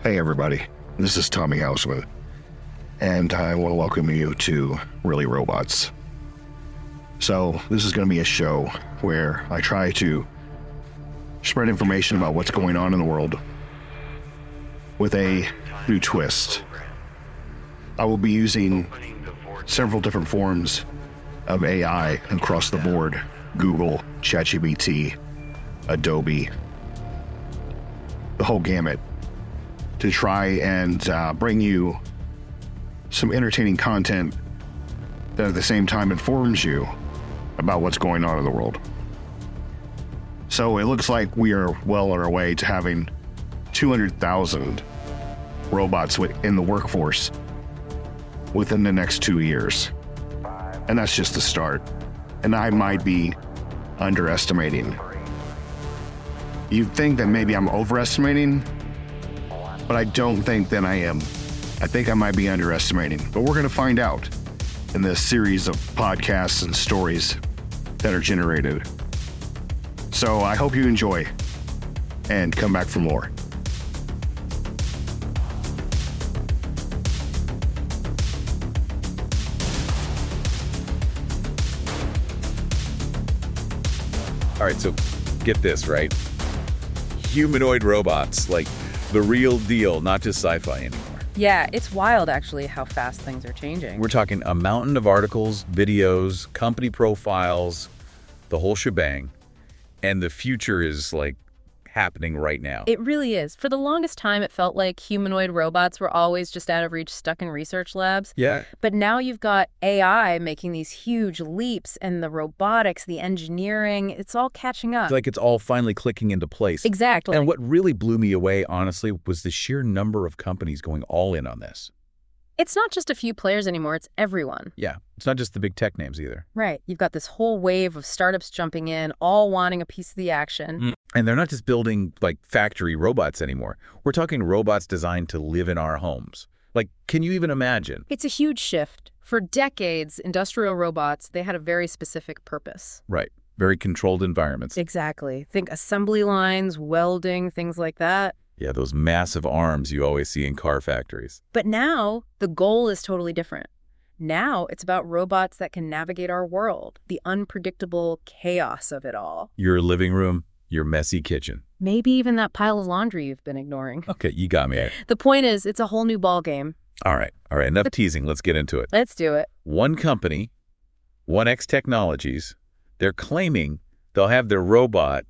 Hey everybody, this is Tommy Hausman, and I want to welcome you to Really Robots. So this is going to be a show where I try to spread information about what's going on in the world with a new twist. I will be using several different forms of AI across the board: Google, ChatGPT, Adobe, the whole gamut, to try and bring you some entertaining content that at the same time informs you about what's going on in the world. So it looks like we are well on our way to having 200,000 robots in the workforce within the next 2 years. And that's just the start. And I might be underestimating. You'd think that maybe I'm overestimating, but I don't think that I am. I think I might be underestimating, but we're going to find out in this series of podcasts and stories that are generated. So I hope you enjoy and come back for more. All right, so get this, right? Humanoid robots, like the real deal, not just sci-fi anymore. Yeah, it's wild, actually, how fast things are changing. We're talking a mountain of articles, videos, company profiles, the whole shebang. And the future is, like, happening right now. It really is. For the longest time, it felt like humanoid robots were always just out of reach, stuck in research labs. Yeah. But now you've got AI making these huge leaps, and the robotics, the engineering, it's all catching up. It's like it's all finally clicking into place. Exactly. And what really blew me away, honestly, was the sheer number of companies going all in on this. It's not just a few players anymore, it's everyone. Yeah, it's not just the big tech names either. Right. You've got this whole wave of startups jumping in, all wanting a piece of the action. And they're not just building, like, factory robots anymore. We're talking robots designed to live in our homes. Like, can you even imagine? It's a huge shift. For decades, industrial robots, they had a very specific purpose. Right. Very controlled environments. Exactly. Think assembly lines, welding, things like that. Yeah, those massive arms you always see in car factories. But now, the goal is totally different. Now, it's about robots that can navigate our world, the unpredictable chaos of it all. Your living room, your messy kitchen. Maybe even that pile of laundry you've been ignoring. Okay, you got me. The point is, it's a whole new ballgame. All right, enough teasing. Let's get into it. Let's do it. One company, 1X Technologies, they're claiming they'll have their robot,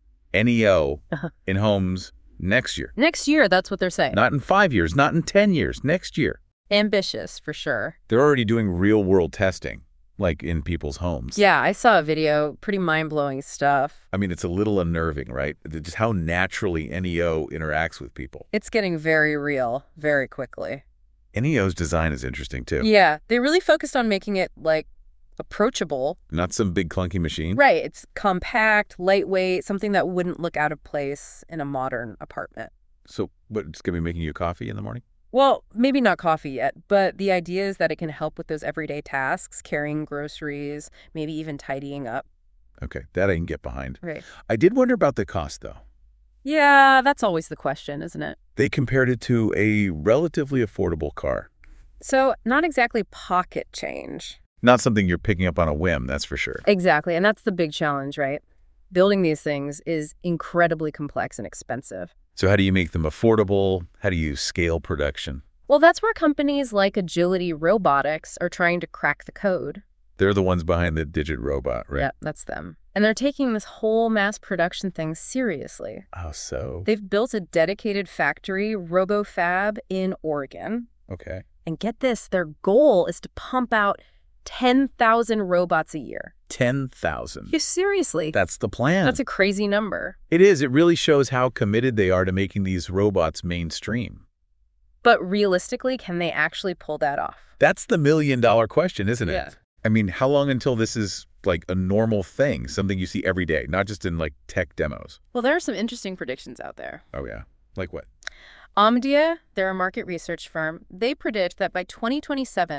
NEO, in homes next year. Next year, that's what they're saying. Not in 5 years, not in 10 years, next year. Ambitious, for sure. They're already doing real-world testing, like in people's homes. Yeah, I saw a video. Pretty mind-blowing stuff. I mean, it's a little unnerving, right? Just how naturally NEO interacts with people. It's getting very real, very quickly. NEO's design is interesting, too. Yeah, they really focused on making it, like, approachable. Not some big clunky machine. Right. It's compact, lightweight, something that wouldn't look out of place in a modern apartment. So, what, it's going to be making you coffee in the morning? Well, maybe not coffee yet, but the idea is that it can help with those everyday tasks, carrying groceries, maybe even tidying up. Okay, that I can get behind. Right. I did wonder about the cost, though. Yeah, that's always the question, isn't it? They compared it to a relatively affordable car. So, not exactly pocket change. Not something you're picking up on a whim, that's for sure. Exactly, and that's the big challenge, right? Building these things is incredibly complex and expensive. So how do you make them affordable? How do you scale production? Well, that's where companies like Agility Robotics are trying to crack the code. They're the ones behind the Digit robot, right? Yeah, that's them. And they're taking this whole mass production thing seriously. How so? They've built a dedicated factory, RoboFab, in Oregon. Okay. And get this, their goal is to pump out 10,000 robots a year. 10,000. Yeah, seriously. That's the plan. That's a crazy number. It is. It really shows how committed they are to making these robots mainstream. But realistically, can they actually pull that off? That's the million-dollar question, isn't it? Yeah. I mean, how long until this is like a normal thing, something you see every day, not just in like tech demos? Well, there are some interesting predictions out there. Oh, yeah. Like what? Omdia, they're a market research firm. They predict that by 2027,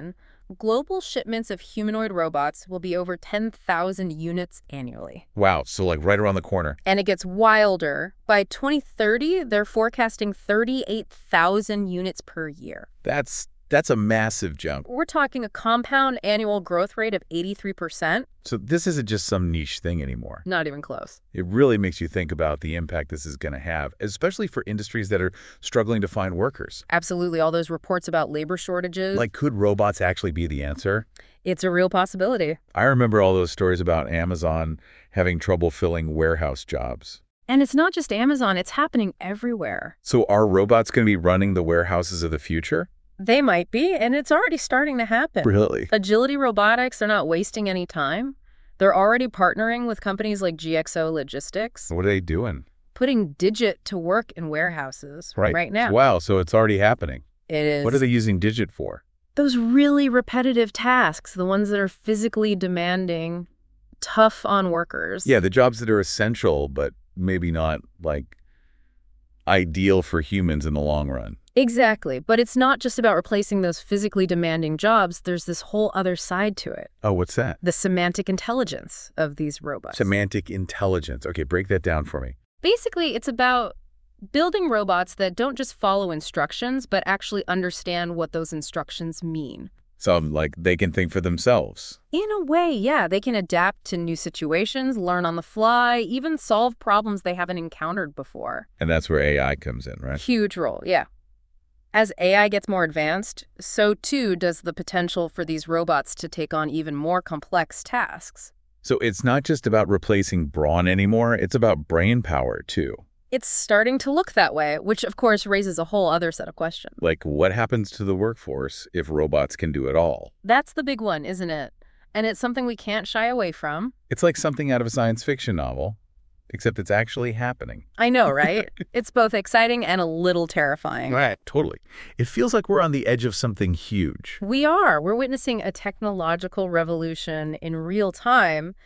Global shipments of humanoid robots will be over 10,000 units annually. Wow, so like right around the corner. And it gets wilder. By 2030, they're forecasting 38,000 units per year. That's a massive jump. We're talking a compound annual growth rate of 83%. So this isn't just some niche thing anymore. Not even close. It really makes you think about the impact this is going to have, especially for industries that are struggling to find workers. Absolutely. All those reports about labor shortages. Like, could robots actually be the answer? It's a real possibility. I remember all those stories about Amazon having trouble filling warehouse jobs. And it's not just Amazon. It's happening everywhere. So are robots going to be running the warehouses of the future? They might be, and it's already starting to happen. Really? Agility Robotics, they're not wasting any time. They're already partnering with companies like GXO Logistics, What are they doing? putting Digit to work in warehouses right now. Wow, so it's already happening. It is. What are they using Digit for? Those really repetitive tasks, the ones that are physically demanding, tough on workers. Yeah, the jobs that are essential, but maybe not, like, ideal for humans in the long run. Exactly. But it's not just about replacing those physically demanding jobs. There's this whole other side to it. Oh, what's that? The semantic intelligence of these robots. Semantic intelligence. Okay, break that down for me. Basically, it's about building robots that don't just follow instructions, but actually understand what those instructions mean. So, like, they can think for themselves. In a way, yeah, they can adapt to new situations, learn on the fly, even solve problems they haven't encountered before. And that's where AI comes in, right? Huge role, yeah. As AI gets more advanced, so too does the potential for these robots to take on even more complex tasks. So it's not just about replacing brawn anymore, it's about brain power, too. It's starting to look that way, which of course raises a whole other set of questions. Like, what happens to the workforce if robots can do it all? That's the big one, isn't it? And it's something we can't shy away from. It's like something out of a science fiction novel, except it's actually happening. I know, right? It's both exciting and a little terrifying. Right, totally. It feels like we're on the edge of something huge. We are. We're witnessing a technological revolution in real time.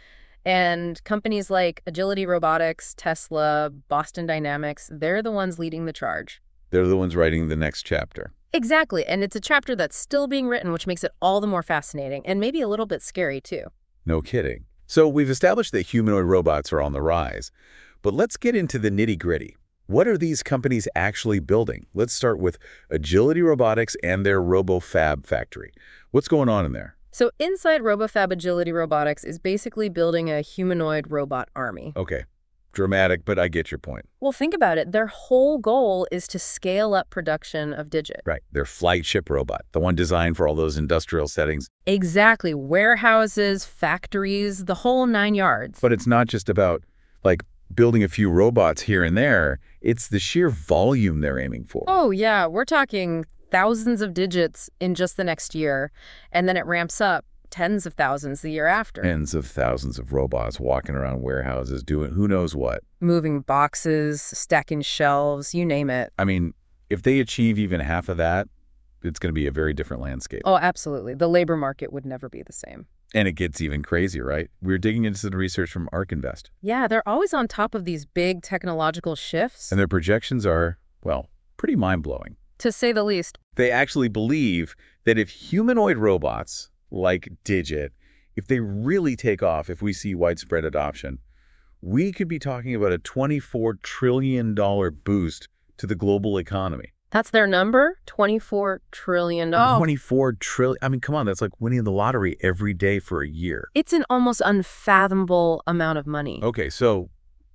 And companies like Agility Robotics, Tesla, Boston Dynamics, they're the ones leading the charge. They're the ones writing the next chapter. Exactly. And it's a chapter that's still being written, which makes it all the more fascinating and maybe a little bit scary, too. No kidding. So we've established that humanoid robots are on the rise. But let's get into the nitty-gritty. What are these companies actually building? Let's start with Agility Robotics and their RoboFab factory. What's going on in there? So inside RoboFab, Agility Robotics is basically building a humanoid robot army. Okay. Dramatic, but I get your point. Well, think about it. Their whole goal is to scale up production of Digit. Right. Their flagship robot, the one designed for all those industrial settings. Exactly. Warehouses, factories, the whole 9 yards. But it's not just about, like, building a few robots here and there. It's the sheer volume they're aiming for. Oh, yeah. We're talking thousands of digits in just the next year. And then it ramps up tens of thousands the year after. Tens of thousands of robots walking around warehouses doing who knows what. Moving boxes, stacking shelves, you name it. I mean, if they achieve even half of that, it's going to be a very different landscape. Oh, absolutely. The labor market would never be the same. And it gets even crazier, right? We're digging into the research from ARK Invest. Yeah, they're always on top of these big technological shifts. And their projections are, well, pretty mind-blowing. To say the least. They actually believe that if humanoid robots like Digit, if they really take off, if we see widespread adoption, we could be talking about a $24 trillion boost to the global economy. That's their number? $24 trillion. 24 trillion. I mean, come on, that's like winning the lottery every day for a year. It's an almost unfathomable amount of money. Okay, so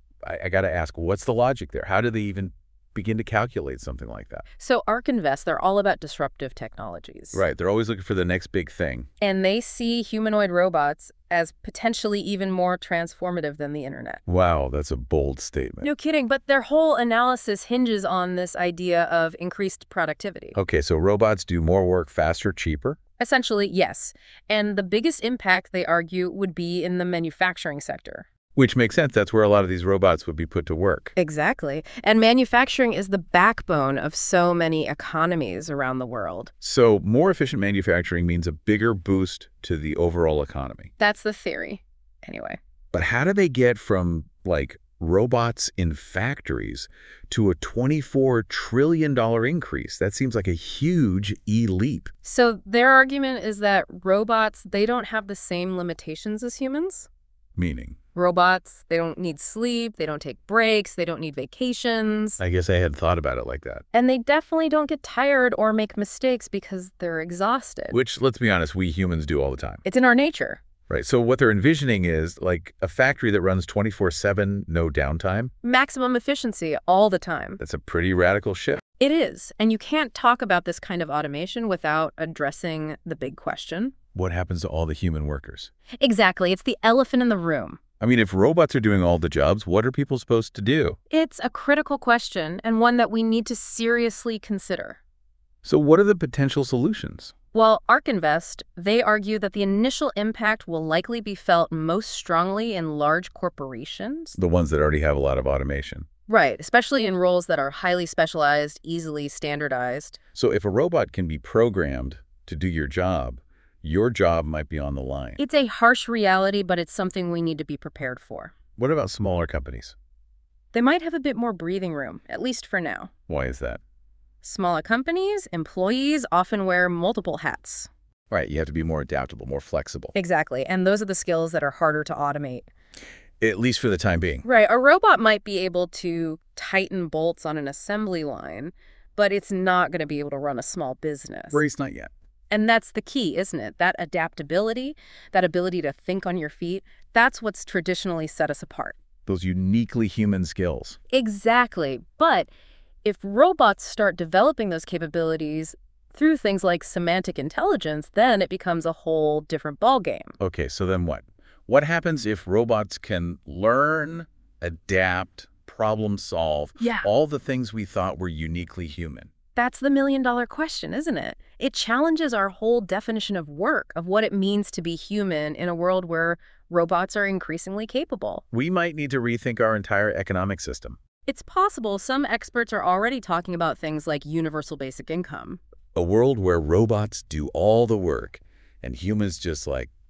I got to ask, what's the logic there? How do they even begin to calculate something like that? So ARK Invest, they're all about disruptive technologies. Right. They're always looking for the next big thing. And they see humanoid robots as potentially even more transformative than the internet. Wow, that's a bold statement. No kidding, but their whole analysis hinges on this idea of increased productivity. Okay, so robots do more work faster, cheaper? Essentially, yes. And the biggest impact, they argue, would be in the manufacturing sector. Which makes sense. That's where a lot of these robots would be put to work. Exactly. And manufacturing is the backbone of so many economies around the world. So more efficient manufacturing means a bigger boost to the overall economy. That's the theory, anyway. But how do they get from, like, robots in factories to a $24 trillion increase. That seems like a huge leap. So their argument is that robots, they don't have the same limitations as humans. Meaning? Robots, they don't need sleep, they don't take breaks, they don't need vacations. I guess I had thought about it like that. And they definitely don't get tired or make mistakes because they're exhausted. Which, let's be honest, we humans do all the time. It's in our nature. Right. So what they're envisioning is like a factory that runs 24/7, no downtime. Maximum efficiency all the time. That's a pretty radical shift. It is. And you can't talk about this kind of automation without addressing the big question. What happens to all the human workers? Exactly. It's the elephant in the room. I mean, if robots are doing all the jobs, what are people supposed to do? It's a critical question and one that we need to seriously consider. So what are the potential solutions? Well, ARK Invest, they argue that the initial impact will likely be felt most strongly in large corporations. The ones that already have a lot of automation. Right, especially in roles that are highly specialized, easily standardized. So if a robot can be programmed to do your job might be on the line. It's a harsh reality, but it's something we need to be prepared for. What about smaller companies? They might have a bit more breathing room, at least for now. Why is that? Smaller companies, employees often wear multiple hats. Right, you have to be more adaptable, more flexible. Exactly, and those are the skills that are harder to automate. At least for the time being. Right, a robot might be able to tighten bolts on an assembly line, but it's not going to be able to run a small business. Or at least not yet. And that's the key, isn't it? That adaptability, that ability to think on your feet, that's what's traditionally set us apart. Those uniquely human skills. Exactly. But if robots start developing those capabilities through things like semantic intelligence, then it becomes a whole different ballgame. Okay, so then what? What happens if robots can learn, adapt, problem solve, all the things we thought were uniquely human? That's the million-dollar question, isn't it? It challenges our whole definition of work, of what it means to be human in a world where robots are increasingly capable. We might need to rethink our entire economic system. It's possible. Some experts are already talking about things like universal basic income. A world where robots do all the work and humans just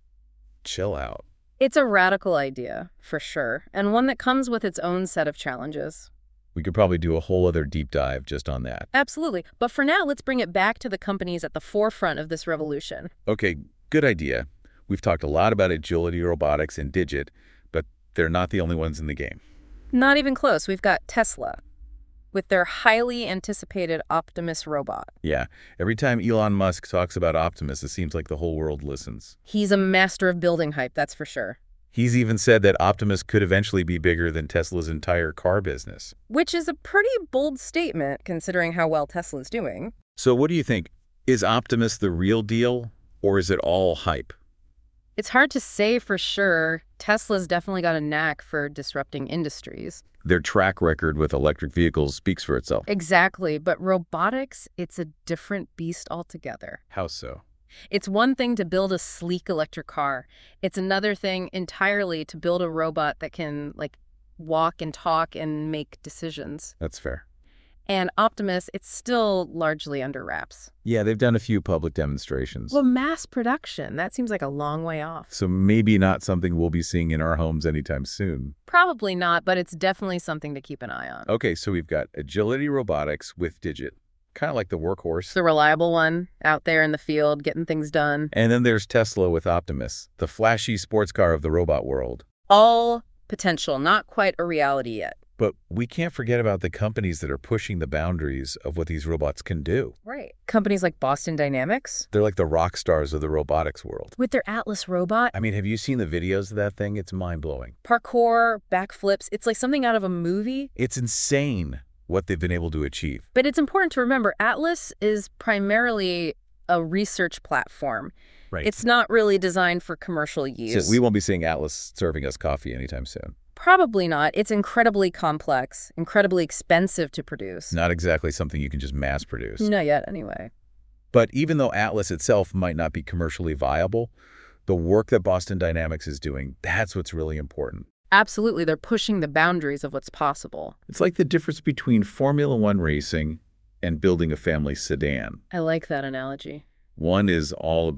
chill out. It's a radical idea, for sure, and one that comes with its own set of challenges. We could probably do a whole other deep dive just on that. Absolutely. But for now, let's bring it back to the companies at the forefront of this revolution. Okay, good idea. We've talked a lot about Agility Robotics and Digit, but they're not the only ones in the game. Not even close. We've got Tesla with their highly anticipated Optimus robot. Yeah, every time Elon Musk talks about Optimus, it seems like the whole world listens. He's a master of building hype, that's for sure. He's even said that Optimus could eventually be bigger than Tesla's entire car business. Which is a pretty bold statement, considering how well Tesla's doing. So what do you think? Is Optimus the real deal, or is it all hype? It's hard to say for sure. Tesla's definitely got a knack for disrupting industries. Their track record with electric vehicles speaks for itself. Exactly, but robotics, it's a different beast altogether. How so? It's one thing to build a sleek electric car. It's another thing entirely to build a robot that can, walk and talk and make decisions. That's fair. And Optimus, it's still largely under wraps. Yeah, they've done a few public demonstrations. Well, mass production, that seems like a long way off. So maybe not something we'll be seeing in our homes anytime soon. Probably not, but it's definitely something to keep an eye on. Okay, so we've got Agility Robotics with Digit. Kind of like the workhorse. The reliable one, out there in the field, getting things done. And then there's Tesla with Optimus, the flashy sports car of the robot world. All potential, not quite a reality yet. But we can't forget about the companies that are pushing the boundaries of what these robots can do. Right. Companies like Boston Dynamics. They're like the rock stars of the robotics world. With their Atlas robot. I mean, have you seen the videos of that thing? It's mind-blowing. Parkour, backflips, it's like something out of a movie. It's insane what they've been able to achieve. But it's important to remember, Atlas is primarily a research platform. Right. It's not really designed for commercial use. So we won't be seeing Atlas serving us coffee anytime soon. Probably not. It's incredibly complex, incredibly expensive to produce. Not exactly something you can just mass produce. Not yet, anyway. But even though Atlas itself might not be commercially viable, the work that Boston Dynamics is doing, that's what's really important. Absolutely. They're pushing the boundaries of what's possible. It's like the difference between Formula One racing and building a family sedan. I like that analogy. One is all about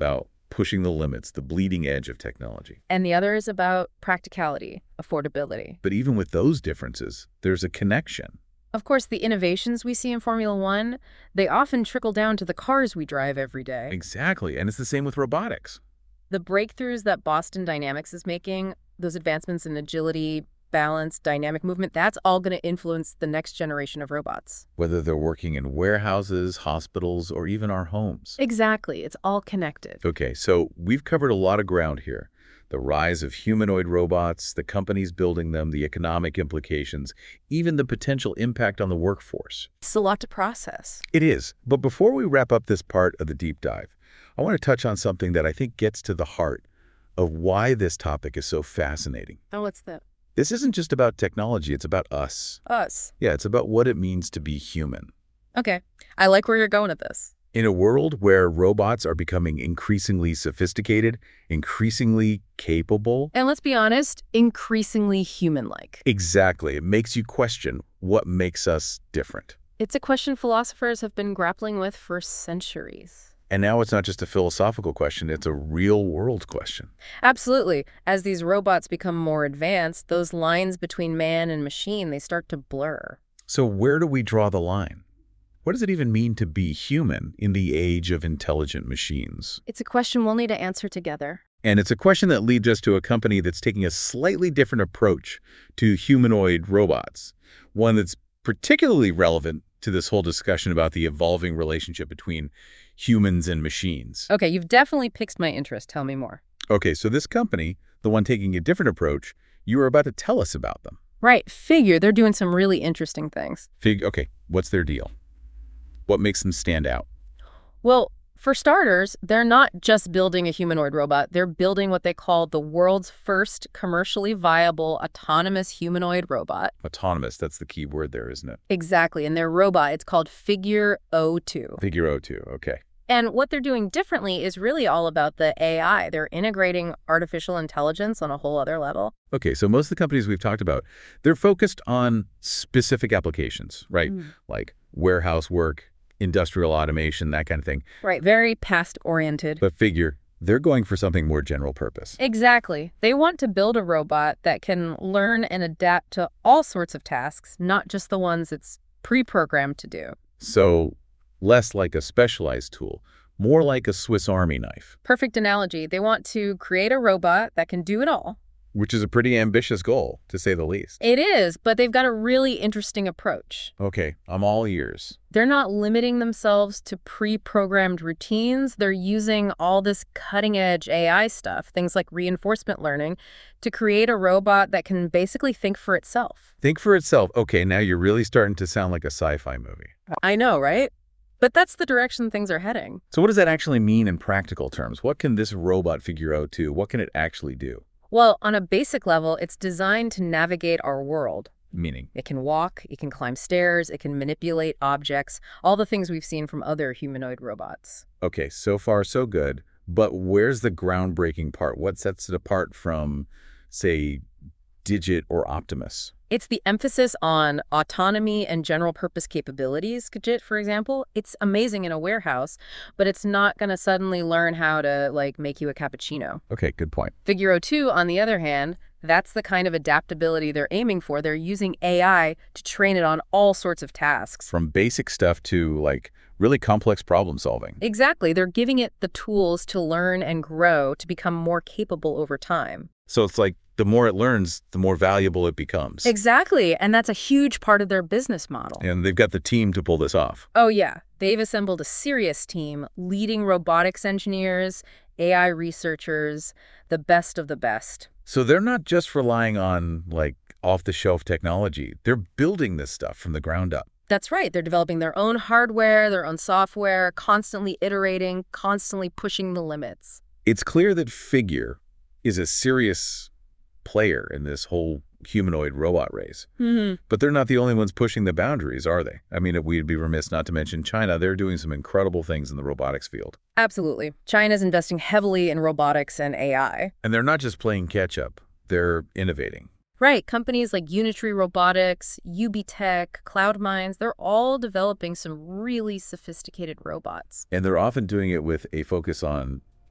pushing the limits, the bleeding edge of technology. And the other is about practicality, affordability. But even with those differences, there's a connection. Of course, the innovations we see in Formula One, they often trickle down to the cars we drive every day. Exactly, and it's the same with robotics. The breakthroughs that Boston Dynamics is making, those advancements in agility, balance, dynamic movement, that's all going to influence the next generation of robots. Whether they're working in warehouses, hospitals, or even our homes. Exactly. It's all connected. Okay, so we've covered a lot of ground here. The rise of humanoid robots, the companies building them, the economic implications, even the potential impact on the workforce. It's a lot to process. It is. But before we wrap up this part of the deep dive, I want to touch on something that I think gets to the heart of why this topic is so fascinating. Oh, what's that? This isn't just about technology, it's about us. Us. Yeah, it's about what it means to be human. Okay. I like where you're going with this. In a world where robots are becoming increasingly sophisticated, increasingly capable. And let's be honest, increasingly human-like. Exactly. It makes you question what makes us different. It's a question philosophers have been grappling with for centuries. And now it's not just a philosophical question, it's a real-world question. Absolutely. As these robots become more advanced, those lines between man and machine, they start to blur. So where do we draw the line? What does it even mean to be human in the age of intelligent machines? It's a question we'll need to answer together. And it's a question that leads us to a company that's taking a slightly different approach to humanoid robots, one that's particularly relevant to this whole discussion about the evolving relationship between humans and machines. Okay, you've definitely piqued my interest. Tell me more. Okay, so this company, the one taking a different approach, you were about to tell us about them. Right, Figure. They're doing some really interesting things. Okay, what's their deal? What makes them stand out? Well, for starters, they're not just building a humanoid robot. They're building what they call the world's first commercially viable autonomous humanoid robot. Autonomous, that's the key word there, isn't it? Exactly, and their robot, it's called Figure O2. Figure O2, okay. And what they're doing differently is really all about the AI. They're integrating artificial intelligence on a whole other level. Okay, so most of the companies we've talked about, they're focused on specific applications, right? Like warehouse work, industrial automation, that kind of thing. Right, very past-oriented. But Figure, they're going for something more general purpose. Exactly. They want to build a robot that can learn and adapt to all sorts of tasks, not just the ones it's pre-programmed to do. So less like a specialized tool, more like a Swiss Army knife. Perfect analogy. They want to create a robot that can do it all. Which is a pretty ambitious goal, to say the least. It is, but they've got a really interesting approach. Okay, I'm all ears. They're not limiting themselves to pre-programmed routines. They're using all this cutting-edge AI stuff, things like reinforcement learning, to create a robot that can basically think for itself. Think for itself. Okay, now you're really starting to sound like a sci-fi movie. I know, right? But that's the direction things are heading. So what does that actually mean in practical terms? What can this robot Figure O2, what can it actually do? Well, on a basic level, it's designed to navigate our world. Meaning? It can walk, it can climb stairs, it can manipulate objects, all the things we've seen from other humanoid robots. Okay, so far so good. But where's the groundbreaking part? What sets it apart from, say, Digit or Optimus? It's the emphasis on autonomy and general-purpose capabilities. Digit, for example, it's amazing in a warehouse, but it's not going to suddenly learn how to, like, make you a cappuccino. Okay, good point. Figure O2, on the other hand, that's the kind of adaptability they're aiming for. They're using AI to train it on all sorts of tasks. From basic stuff to, like, really complex problem solving. Exactly. They're giving it the tools to learn and grow to become more capable over time. So it's like the more it learns, the more valuable it becomes. Exactly. And that's a huge part of their business model. And they've got the team to pull this off. Oh, yeah. They've assembled a serious team, leading robotics engineers, AI researchers, the best of the best. So they're not just relying on, like, off-the-shelf technology. They're building this stuff from the ground up. That's right. They're developing their own hardware, their own software, constantly iterating, constantly pushing the limits. It's clear that Figure is a serious player in this whole humanoid robot race. But they're not the only ones pushing the boundaries, are they? I mean, we'd be remiss not to mention China. They're doing some incredible things in the robotics field. Absolutely. China's investing heavily in robotics and AI. And they're not just playing catch-up. They're innovating. Right. Companies like Unitree Robotics, UBTech, CloudMinds, they're all developing some really sophisticated robots. And they're often doing it with a focus on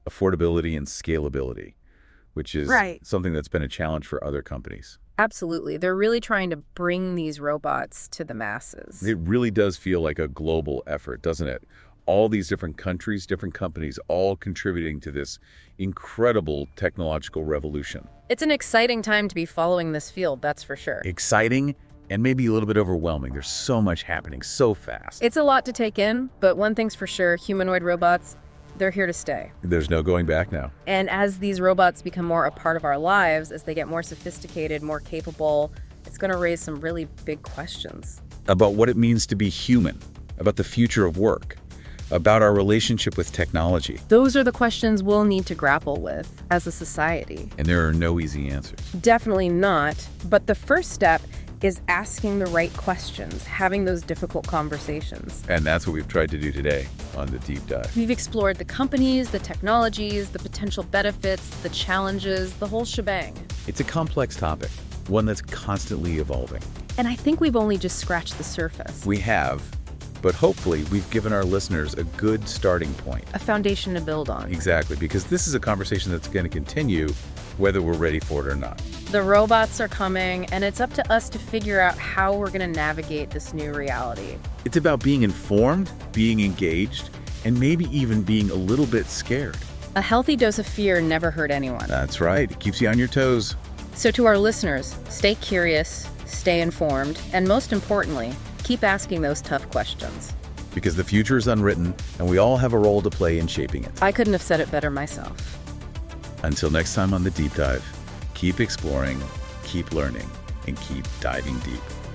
affordability and scalability, which is Right. something that's been a challenge for other companies. Absolutely. They're really trying to bring these robots to the masses. It really does feel like a global effort, doesn't it? All these different countries, different companies, all contributing to this incredible technological revolution. It's an exciting time to be following this field, that's for sure. Exciting and maybe a little bit overwhelming. There's so much happening so fast. It's a lot to take in, but one thing's for sure, humanoid robots, they're here to stay. There's no going back now. And as these robots become more a part of our lives, as they get more sophisticated, more capable, it's going to raise some really big questions. About what it means to be human, about the future of work, about our relationship with technology. Those are the questions we'll need to grapple with as a society. And there are no easy answers. Definitely not. But the first step is asking the right questions, having those difficult conversations. And that's what we've tried to do today on The Deep Dive. We've explored the companies, the technologies, the potential benefits, the challenges, the whole shebang. It's a complex topic, one that's constantly evolving. And I think we've only just scratched the surface. We have, but hopefully we've given our listeners a good starting point. A foundation to build on. Exactly, because this is a conversation that's going to continue whether we're ready for it or not. The robots are coming, and it's up to us to figure out how we're going to navigate this new reality. It's about being informed, being engaged, and maybe even being a little bit scared. A healthy dose of fear never hurt anyone. That's right. It keeps you on your toes. So to our listeners, stay curious, stay informed, and most importantly, keep asking those tough questions. Because the future is unwritten, and we all have a role to play in shaping it. I couldn't have said it better myself. Until next time on The Deep Dive, keep exploring, keep learning, and keep diving deep.